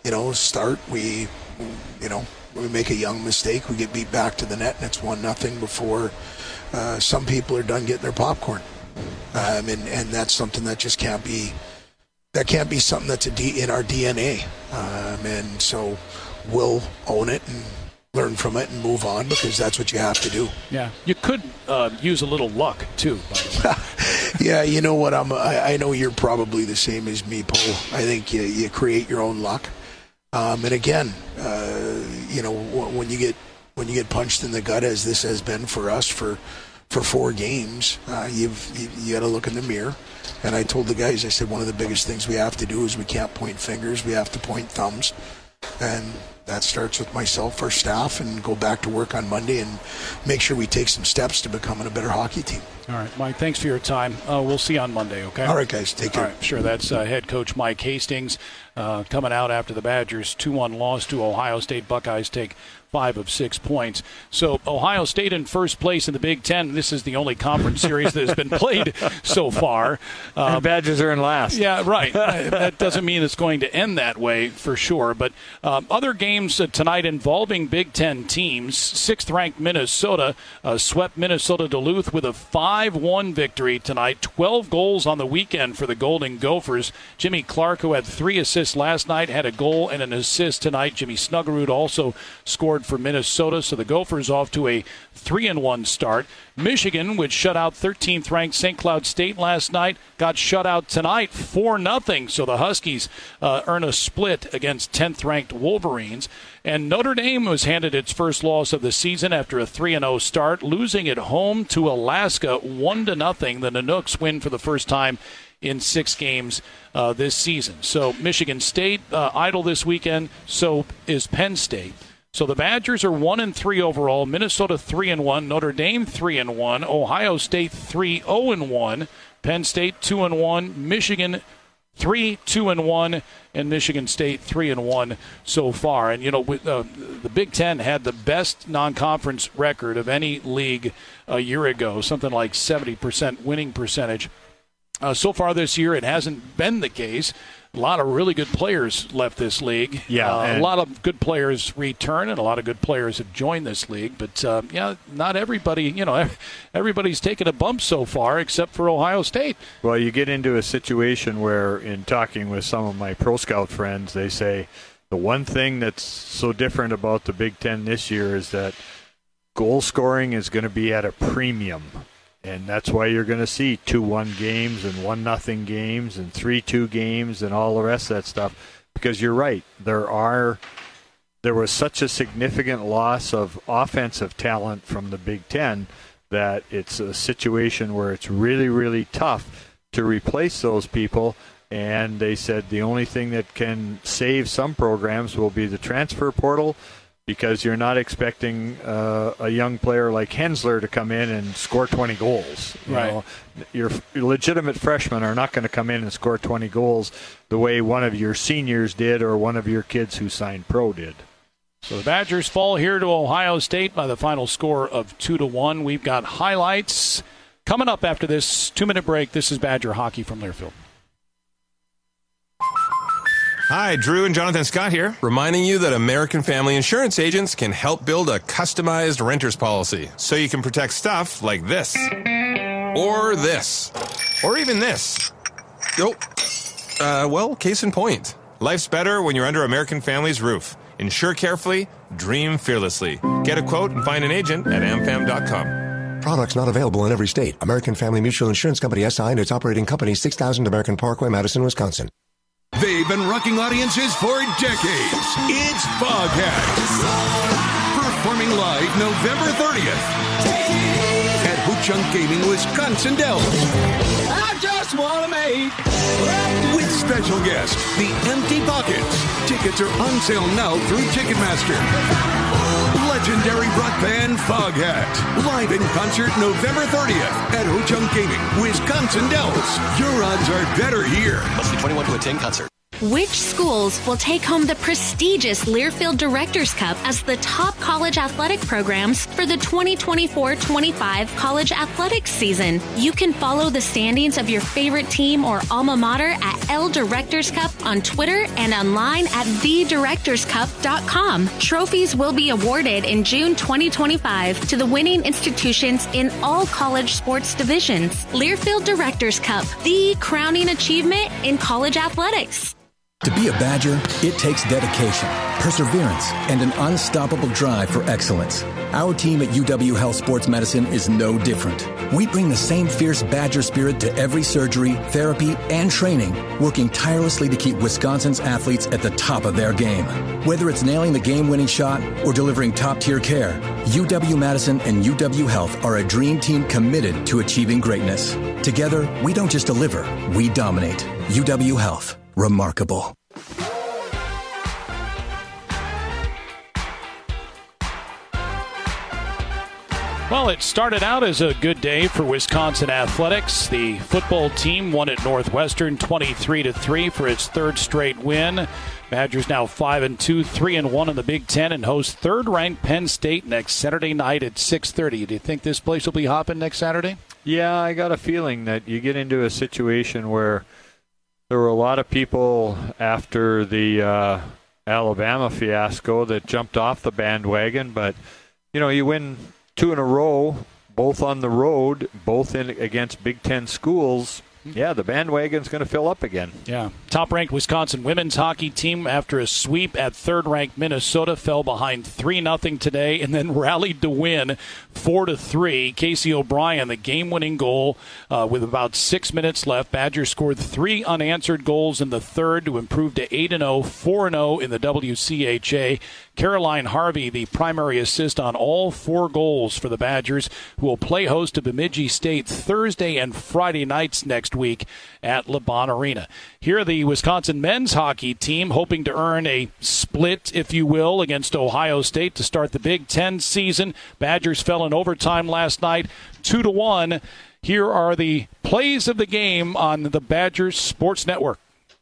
we make a young mistake, we get beat back to the net, and it's 1-0 before some people are done getting their popcorn. and that's something that just can't be something that's in our DNA. And so we'll own it and learn from it and move on, because that's what you have to do. Yeah, you could use a little luck too, by the way. Yeah, you know what? I know you're probably the same as me, Paul. I think you create your own luck. And again, when you get punched in the gut, as this has been for us for 4 games, you got to look in the mirror. And I told the guys, I said, one of the biggest things we have to do is we can't point fingers, we have to point thumbs. And that starts with myself, our staff, and go back to work on Monday and make sure we take some steps to becoming a better hockey team. All right, Mike, thanks for your time. We'll see you on Monday, okay? All right, guys, take care. All right, sure. That's head coach Mike Hastings coming out after the Badgers' 2-1 loss to Ohio State. Buckeyes take 5 of 6 points. So Ohio State in first place in the Big Ten. This is the only conference series that has been played so far. And Badgers are in last. Yeah, right. That doesn't mean it's going to end that way for sure. But other games tonight involving Big Ten teams. 6th-ranked Minnesota swept Minnesota Duluth with a 5-1 victory tonight. 12 goals on the weekend for the Golden Gophers. Jimmy Clark, who had 3 assists last night, had a goal and an assist tonight. Jimmy Snuggerud also scored for Minnesota, so the Gophers off to a 3-1 start. Michigan, which shut out 13th-ranked St. Cloud State last night, got shut out tonight 4-0, so the Huskies earn a split against 10th-ranked Wolverines. And Notre Dame was handed its first loss of the season after a 3-0 start, losing at home to Alaska 1-0. The Nanooks win for the first time in 6 games this season. So Michigan State idle this weekend, so is Penn State. So the Badgers are 1-3 overall. Minnesota 3-1. Notre Dame 3-1. Ohio State 3-0-1. Penn State 2-1. Michigan 3-2-1, and Michigan State 3-1 so far. And the Big Ten had the best non-conference record of any league a year ago, something like 70% winning percentage. So far this year, it hasn't been the case. A lot of really good players left this league. Yeah, a lot of good players return, and a lot of good players have joined this league. But, not everybody, everybody's taken a bump so far except for Ohio State. Well, you get into a situation where, in talking with some of my Pro Scout friends, they say the one thing that's so different about the Big Ten this year is that goal scoring is going to be at a premium. And that's why you're going to see 2-1 games and 1-0 games and 3-2 games and all the rest of that stuff. Because you're right, there was such a significant loss of offensive talent from the Big Ten that it's a situation where it's really, really tough to replace those people. And they said the only thing that can save some programs will be the transfer portal, because you're not expecting a young player like Hensler to come in and score 20 goals. Right. Your legitimate freshmen are not going to come in and score 20 goals the way one of your seniors did or one of your kids who signed pro did. So the Badgers fall here to Ohio State by the final score of 2-1. We've got highlights coming up after this 2-minute break. This is Badger Hockey from Learfield. Hi, Drew and Jonathan Scott here, reminding you that American Family Insurance agents can help build a customized renter's policy so you can protect stuff like this, or this, or even this. Well, case in point. Life's better when you're under American Family's roof. Insure carefully, dream fearlessly. Get a quote and find an agent at amfam.com. Products not available in every state. American Family Mutual Insurance Company SI and its operating company, 6000 American Parkway, Madison, Wisconsin. They've been rocking audiences for decades. It's Foghat. Performing live November 30th at Ho-Chunk Gaming, Wisconsin Dells. I just want to make. With special guest, The Empty Pockets. Tickets are on sale now through Ticketmaster. Legendary rock band Foghat. Live in concert November 30th at Ho-Chunk Gaming, Wisconsin Dells. Your odds are better here. Must be 21 to attend concert. Which schools will take home the prestigious Learfield Directors Cup as the top college athletic programs for the 2024-25 college athletics season? You can follow the standings of your favorite team or alma mater at L Directors Cup on Twitter and online at thedirectorscup.com. Trophies will be awarded in June 2025 to the winning institutions in all college sports divisions. Learfield Directors Cup, the crowning achievement in college athletics. To be a Badger, it takes dedication, perseverance, and an unstoppable drive for excellence. Our team at UW Health Sports Medicine is no different. We bring the same fierce Badger spirit to every surgery, therapy, and training, working tirelessly to keep Wisconsin's athletes at the top of their game. Whether it's nailing the game-winning shot or delivering top-tier care, UW-Madison and UW Health are a dream team committed to achieving greatness. Together, we don't just deliver, we dominate. UW Health. Remarkable. Well, it started out as a good day for Wisconsin athletics. The football team won at Northwestern 23-3 for its third straight win. Badgers now 5-2, 3-1 in the Big Ten, and host third-ranked Penn State next Saturday night at 6:30. Do you think this place will be hopping next Saturday? Yeah, I got a feeling that you get into a situation where there were a lot of people after the Alabama fiasco that jumped off the bandwagon, but you win 2 in a row, both on the road, both against Big Ten schools. Yeah, the bandwagon's going to fill up again. Yeah. Top-ranked Wisconsin women's hockey team, after a sweep at third-ranked Minnesota, fell behind 3-0 today and then rallied to win 4-3. Casey O'Brien, the game-winning goal with about 6 minutes left. Badgers scored 3 unanswered goals in the third to improve to 8-0, 4-0 in the WCHA. Caroline Harvey, the primary assist on all 4 goals for the Badgers, who will play host to Bemidji State Thursday and Friday nights next week at LeBon Arena. Here are the Wisconsin men's hockey team, hoping to earn a split, if you will, against Ohio State to start the Big Ten season. Badgers fell in overtime last night, 2-1. Here are the plays of the game on the Badgers Sports Network.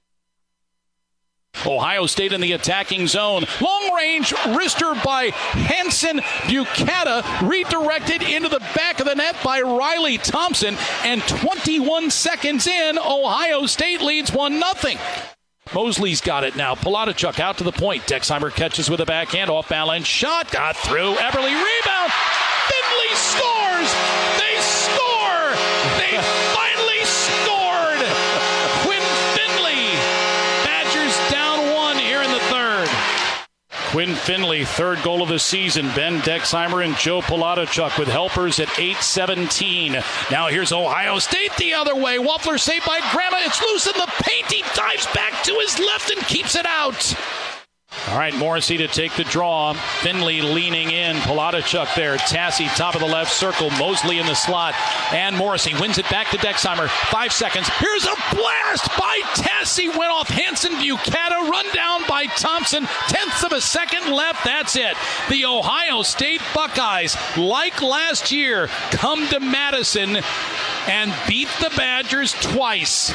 Ohio State in the attacking zone. Long range wrister by Hanson Bucata, redirected into the back of the net by Riley Thompson, and 21 seconds in, Ohio State leads 1-0. Mosley's got it now. Polotachuk out to the point. Dexheimer catches with a backhand, off balance shot, got through. Eberle rebound. Finley scores. They score. They finally scored. Quinn Finley. Badgers down 1 here in the third. Quinn Finley, third goal of the season. Ben Dexheimer and Joe Polotachuk with helpers at 8:17. Now here's Ohio State the other way. Waffler saved by Grandma. It's loose in the paint. He dives back to his left and keeps it out. All right, Morrissey to take the draw. Finley leaning in. Polotachuk there. Tassi top of the left circle. Mosley in the slot. And Morrissey wins it back to Dexheimer. 5 seconds. Here's a blast by Tassi. Went off Hanson Bucata. Run down by Thompson. 1/10 of a second left. That's it. The Ohio State Buckeyes, like last year, come to Madison and beat the Badgers twice.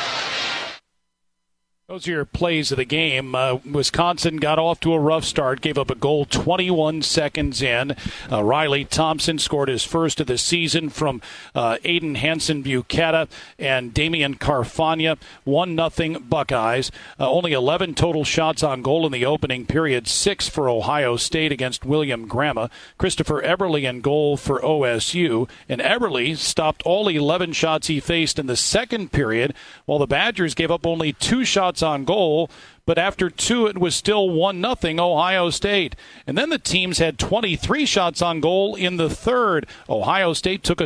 Those are your plays of the game. Wisconsin got off to a rough start, gave up a goal 21 seconds in. Riley Thompson scored his first of the season from Aiden Hanson Bucata and Damian Carfagna. 1-0 Buckeyes. Only 11 total shots on goal in the opening period, 6 for Ohio State against William Grandma. Christopher Eberle in goal for OSU. And Eberle stopped all 11 shots he faced in the second period, while the Badgers gave up only 2 shots on goal, but after 2 it was still 1-0 Ohio State. And then the teams had 23 shots on goal in the third. Ohio State took a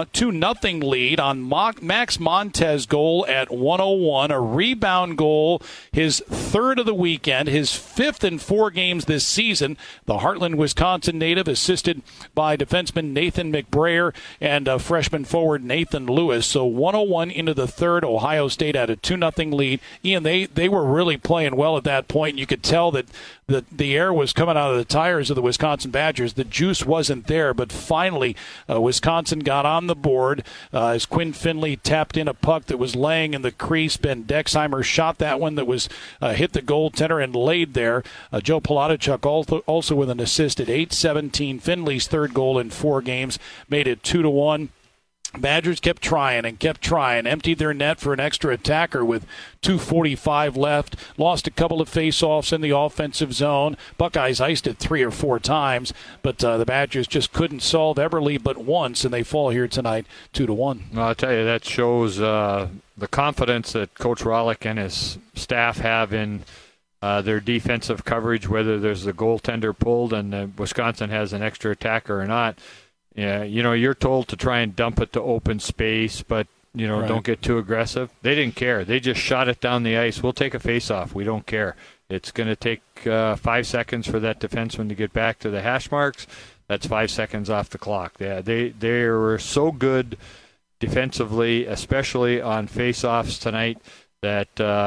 2-0 lead on Max Montez goal at 1:01, a rebound goal, his third of the weekend, his 5th in 4 games this season. The Heartland, Wisconsin native, assisted by defenseman Nathan McBrayer and freshman forward Nathan Lewis. So 1:01 into the third, Ohio State had a 2-0 lead. Ian, they were really playing playing well at that point. You could tell that the air was coming out of the tires of the Wisconsin Badgers. The juice wasn't there, but finally Wisconsin got on the board as Quinn Finley tapped in a puck that was laying in the crease. Ben Dexheimer shot that one that was hit the goaltender and laid there. Joe Polotachuk also with an assist at 8:17. Finley's third goal in 4 games made it 2-1. Badgers kept trying, emptied their net for an extra attacker with 2:45 left, lost a couple of face-offs in the offensive zone. Buckeyes iced it 3 or 4 times, but the Badgers just couldn't solve Eberle but once, and they fall here tonight 2-1. Well, I'll tell you, that shows the confidence that Coach Rollick and his staff have in their defensive coverage, whether there's a goaltender pulled and Wisconsin has an extra attacker or not. Yeah, you're told to try and dump it to open space, but, right. Don't get too aggressive. They didn't care. They just shot it down the ice. We'll take a face-off. We don't care. It's going to take 5 seconds for that defenseman to get back to the hash marks. That's 5 seconds off the clock. Yeah, they were so good defensively, especially on face-offs tonight, that,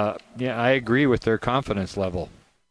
I agree with their confidence level.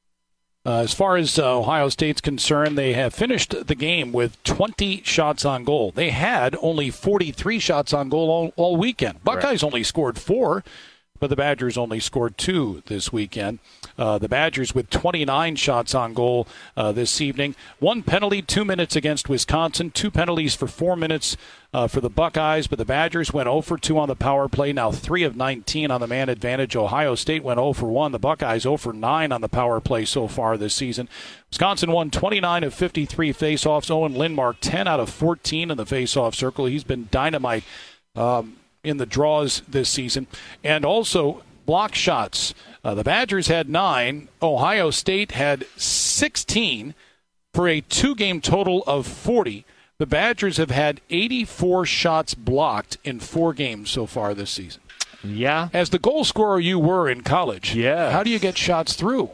As far as Ohio State's concerned, they have finished the game with 20 shots on goal. They had only 43 shots on goal all weekend. Buckeyes only scored 4, but the Badgers only scored 2 this weekend. The Badgers with 29 shots on goal this evening. 1 penalty, 2 minutes against Wisconsin. 2 penalties for 4 minutes for the Buckeyes, but the Badgers went 0 for 2 on the power play, now 3 of 19 on the man advantage. Ohio State went 0 for 1. The Buckeyes 0 for 9 on the power play so far this season. Wisconsin won 29 of 53 faceoffs. Owen Lindmark 10 out of 14 in the faceoff circle. He's been dynamite in the draws this season. And also block shots. The Badgers had 9. Ohio State had 16 for a 2-game total of 40. The Badgers have had 84 shots blocked in 4 games so far this season. Yeah. As the goal scorer you were in college, yeah. How do you get shots through?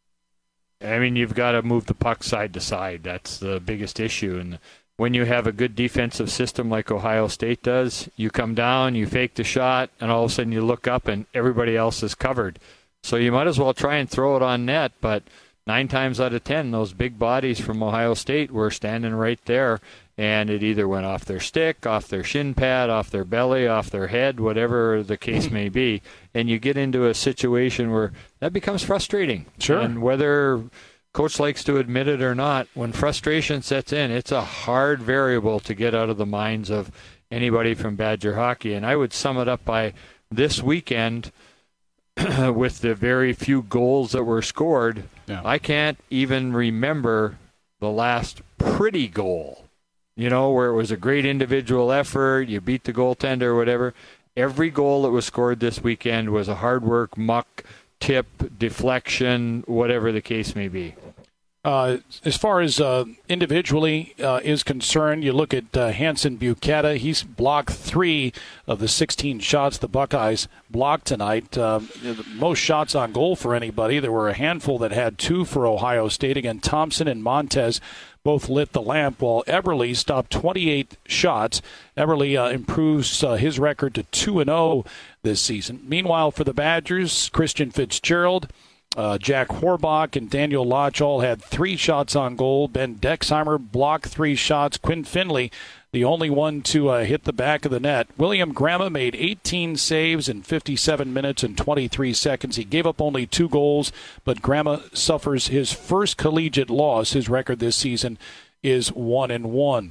I mean, you've got to move the puck side to side. That's the biggest issue. And when you have a good defensive system like Ohio State does, you come down, you fake the shot, and all of a sudden you look up and everybody else is covered. So you might as well try and throw it on net, but 9 times out of 10, those big bodies from Ohio State were standing right there, and it either went off their stick, off their shin pad, off their belly, off their head, whatever the case may be. And you get into a situation where that becomes frustrating. Sure. And whether Coach likes to admit it or not, when frustration sets in, it's a hard variable to get out of the minds of anybody from Badger hockey. And I would sum it up by this weekend, with the very few goals that were scored, I can't even remember the last pretty goal. Where it was a great individual effort, you beat the goaltender or whatever. Every goal that was scored this weekend was a hard work, muck, tip, deflection, whatever the case may be. As far as individually is concerned, you look at Hanson Buchetta. He's blocked 3 of the 16 shots the Buckeyes blocked tonight. The most shots on goal for anybody. There were a handful that had 2 for Ohio State. Again, Thompson and Montez both lit the lamp, while Eberle stopped 28 shots. Eberle improves his record to 2-0 this season. Meanwhile, for the Badgers, Christian Fitzgerald, Jack Horbach, and Daniel Lodge all had 3 shots on goal. Ben Dexheimer blocked 3 shots. Quinn Finley, the only one to hit the back of the net. William Grama made 18 saves in 57 minutes and 23 seconds. He gave up only 2 goals, but Grama suffers his first collegiate loss. His record this season is 1-1.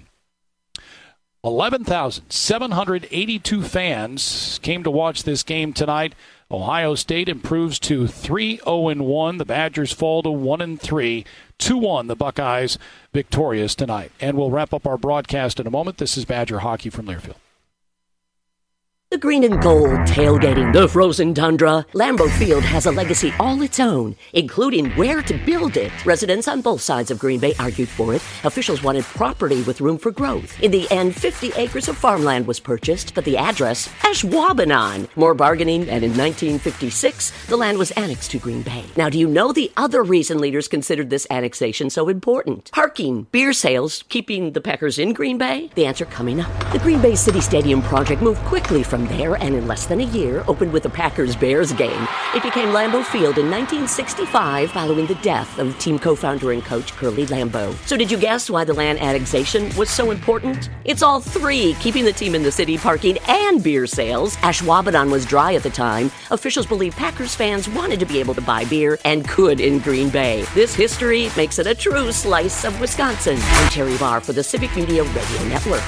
11,782 fans came to watch this game tonight. Ohio State improves to 3-0-1. The Badgers fall to 1-3. 2-1, the Buckeyes victorious tonight. And we'll wrap up our broadcast in a moment. This is Badger Hockey from Learfield. The green and gold tailgating the frozen tundra. Lambeau Field has a legacy all its own, including where to build it. Residents on both sides of Green Bay argued for it. Officials wanted property with room for growth. In the end, 50 acres of farmland was purchased, but the address, Ashwaubenon. More bargaining, and in 1956, the land was annexed to Green Bay. Now, do you know the other reason leaders considered this annexation so important? Parking, beer sales, keeping the Packers in Green Bay? The answer coming up. The Green Bay City Stadium project moved quickly from From there, and in less than a year, opened with a Packers-Bears game. It became Lambeau Field in 1965 following the death of team co-founder and coach Curly Lambeau. So did you guess why the land annexation was so important? It's all three, keeping the team in the city, parking, and beer sales. Ashwaubenon was dry at the time. Officials believe Packers fans wanted to be able to buy beer and could in Green Bay. This history makes it a true slice of Wisconsin. I'm Terry Barr for the Civic Media Radio Network.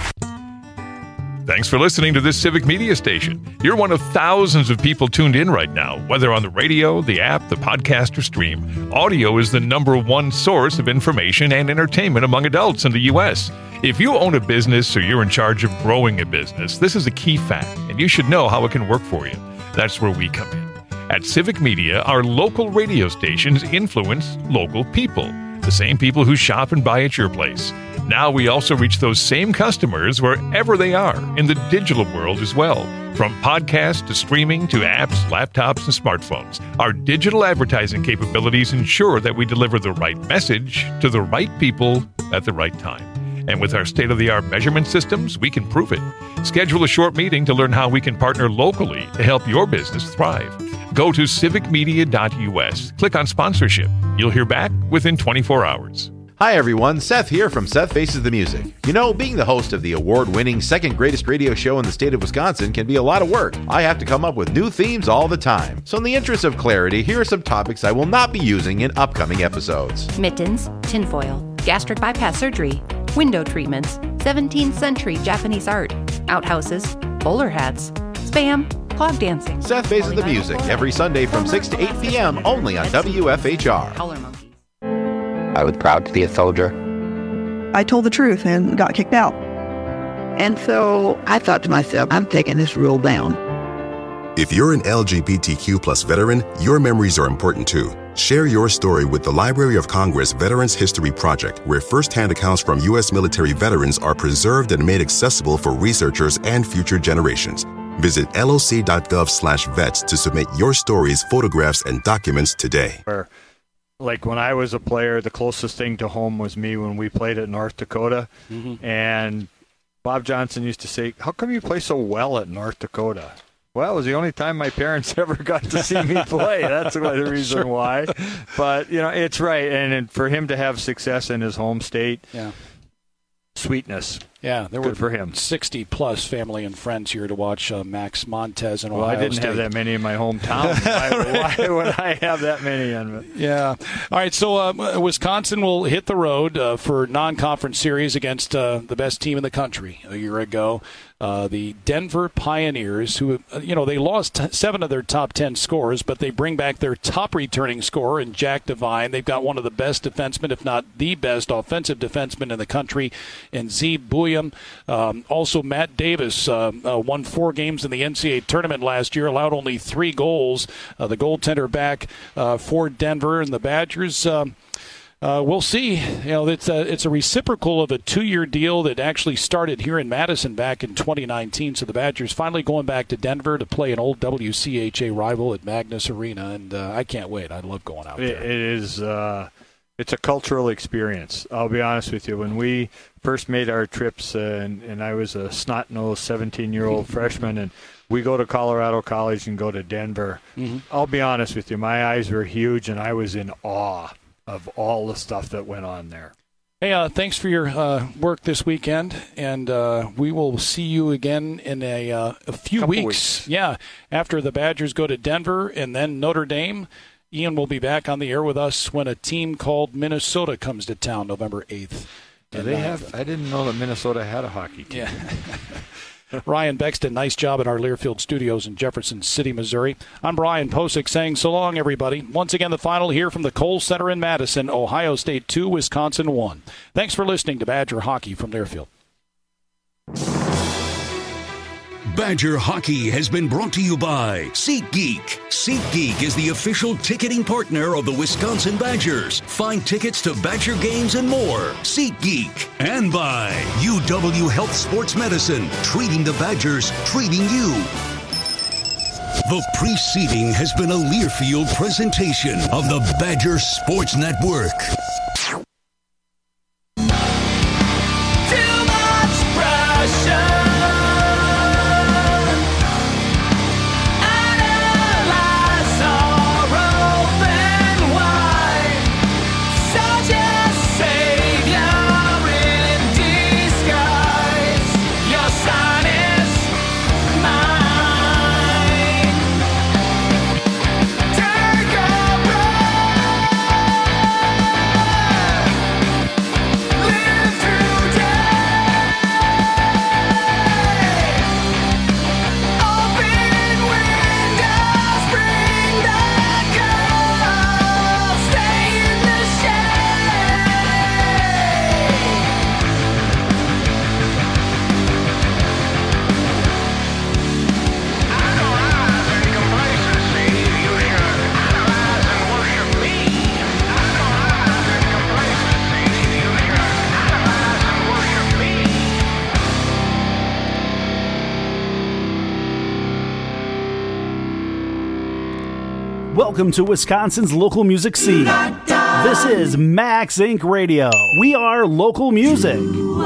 Thanks for listening to this Civic Media Station. You're one of thousands of people tuned in right now, whether on the radio, the app, the podcast, or stream. Audio is the number one source of information and entertainment among adults in the U.S. If you own a business or you're in charge of growing a business, this is a key fact, and you should know how it can work for you. That's where we come in. At Civic Media, our local radio stations influence local people, the same people who shop and buy at your place. Now we also reach those same customers wherever they are in the digital world as well. From podcasts to streaming to apps, laptops, and smartphones, our digital advertising capabilities ensure that we deliver the right message to the right people at the right time. And with our state-of-the-art measurement systems, we can prove it. Schedule a short meeting to learn how we can partner locally to help your business thrive. Go to civicmedia.us. Click on sponsorship. You'll hear back within 24 hours. Hi everyone, Seth here from Seth Faces the Music. You know, being the host of the award-winning second greatest radio show in the state of Wisconsin can be a lot of work. I have to come up with new themes all the time. So in the interest of clarity, here are some topics I will not be using in upcoming episodes. Mittens, tinfoil, gastric bypass surgery, window treatments, 17th century Japanese art, outhouses, bowler hats, spam, clog dancing. Seth Faces the Music, every Sunday from 6 to 8 p.m. only on WFHR. I was proud to be a soldier. I told the truth and got kicked out. And so I thought to myself, I'm taking this rule down. If you're an LGBTQ plus veteran, your memories are important too. Share your story with the Library of Congress Veterans History Project, where first-hand accounts from U.S. military veterans are preserved and made accessible for researchers and future generations. Visit loc.gov/vets to submit your stories, photographs, and documents today. Like when I was a player, the closest thing to home was me when we played at North Dakota. Mm-hmm. And Bob Johnson used to say, how come you play so well at North Dakota? Well, it was the only time my parents ever got to see me play. That's the reason why. But, you know, it's right. And for him to have success in his home state, sweetness. Yeah, there Good were for him. 60-plus family and friends here to watch Max Montez in Ohio Well, I didn't State. have that many in my hometown. Why would I have that many? Yeah. All right, so Wisconsin will hit the road for non-conference series against the best team in the country a year ago. The Denver Pioneers, who, they lost 7 of their top 10 scorers, but they bring back their top returning scorer in Jack Devine. They've got one of the best defensemen, if not the best offensive defenseman in the country, in Zeeb Bouillon. Also, Matt Davis won 4 games in the NCAA tournament last year, allowed only 3 goals. The goaltender back for Denver, and the Badgers. We'll see. It's a reciprocal of a 2-year deal that actually started here in Madison back in 2019. So the Badgers finally going back to Denver to play an old WCHA rival at Magnus Arena, and I can't wait. I love going out there. It is. It's a cultural experience. I'll be honest with you. When we first made our trips, and I was a snot-nosed 17-year-old freshman, and we go to Colorado College and go to Denver, I'll be honest with you. My eyes were huge, and I was in awe of all the stuff that went on there. Hey, thanks for your work this weekend, and we will see you again in a few weeks. Yeah, after the Badgers go to Denver and then Notre Dame. Ian will be back on the air with us when a team called Minnesota comes to town November 8th. Do they have? I didn't know that Minnesota had a hockey team. Yeah. Ryan Bexton, nice job at our Learfield Studios in Jefferson City, Missouri. I'm Brian Posick saying so long, everybody. Once again, the final here from the Kohl Center in Madison, Ohio State 2, Wisconsin 1. Thanks for listening to Badger Hockey from Learfield. Badger Hockey has been brought to you by SeatGeek. SeatGeek is the official ticketing partner of the Wisconsin Badgers. Find tickets to Badger games and more. SeatGeek. And by UW Health Sports Medicine. Treating the Badgers, treating you. The preceding has been a Learfield presentation of the Badger Sports Network. Welcome to Wisconsin's local music scene. This is Max Inc. Radio. We are local music.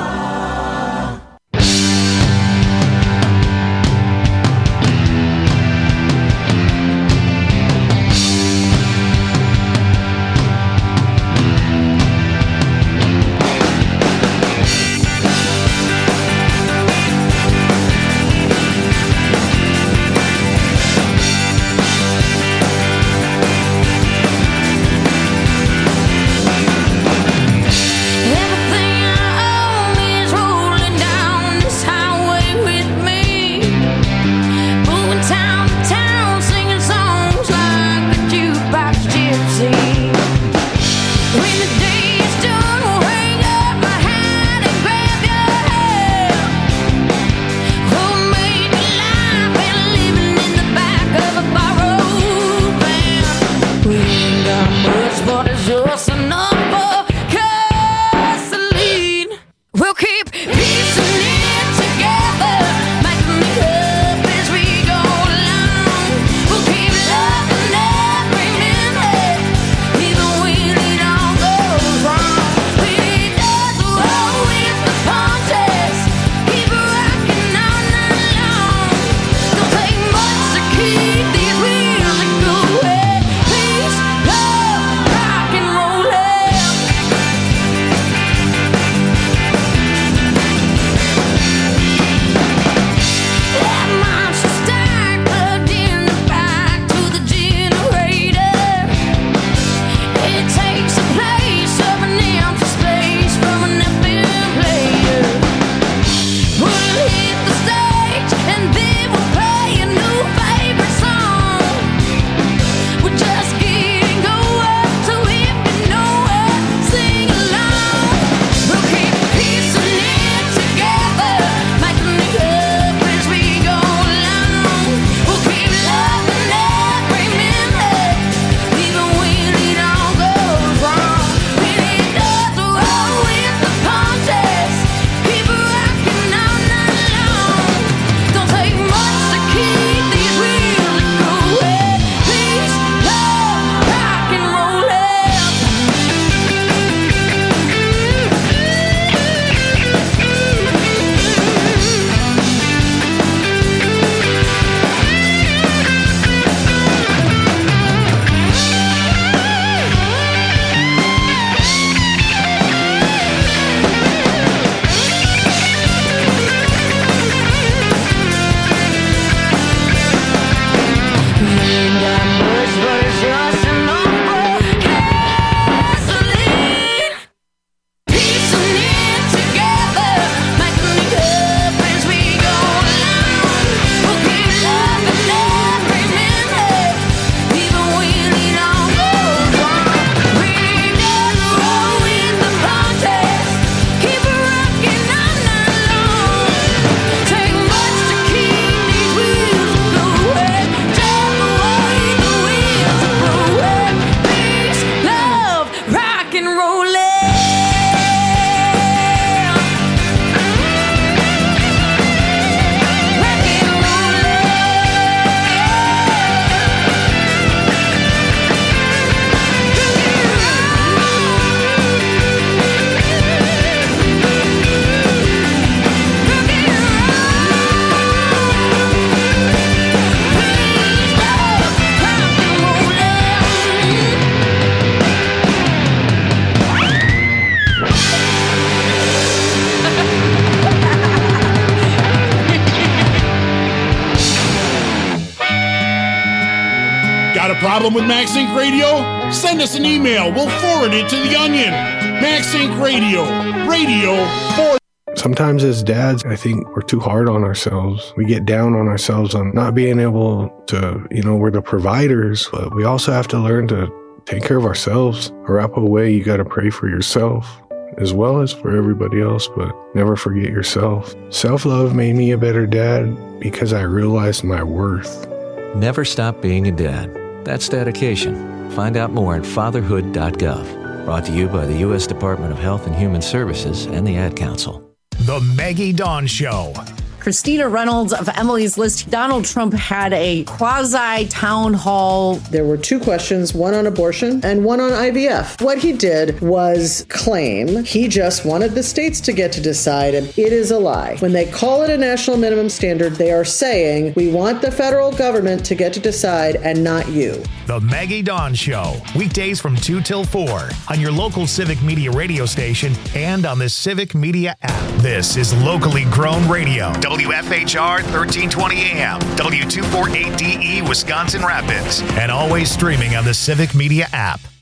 Problem with Max Inc. Radio? Send us an email. We'll forward it to the Onion. Max Inc. Radio. Radio for... Sometimes as dads, I think we're too hard on ourselves. We get down on ourselves on not being able to, we're the providers, but we also have to learn to take care of ourselves. Or up away, you got to pray for yourself as well as for everybody else, but never forget yourself. Self-love made me a better dad because I realized my worth. Never stop being a dad. That's dedication. Find out more at fatherhood.gov. Brought to you by the U.S. Department of Health and Human Services and the Ad Council. The Maggie Dawn Show. Christina Reynolds of Emily's List. Donald Trump had a quasi-town hall. There were 2 questions, one on abortion and one on IVF. What he did was claim he just wanted the states to get to decide, and it is a lie. When they call it a national minimum standard, they are saying, we want the federal government to get to decide and not you. The Maggie Dawn Show, weekdays from 2 till 4 on your local Civic Media radio station and on the Civic Media app. This is locally grown radio. WFHR 1320 AM, W248DE Wisconsin Rapids, and always streaming on the Civic Media app.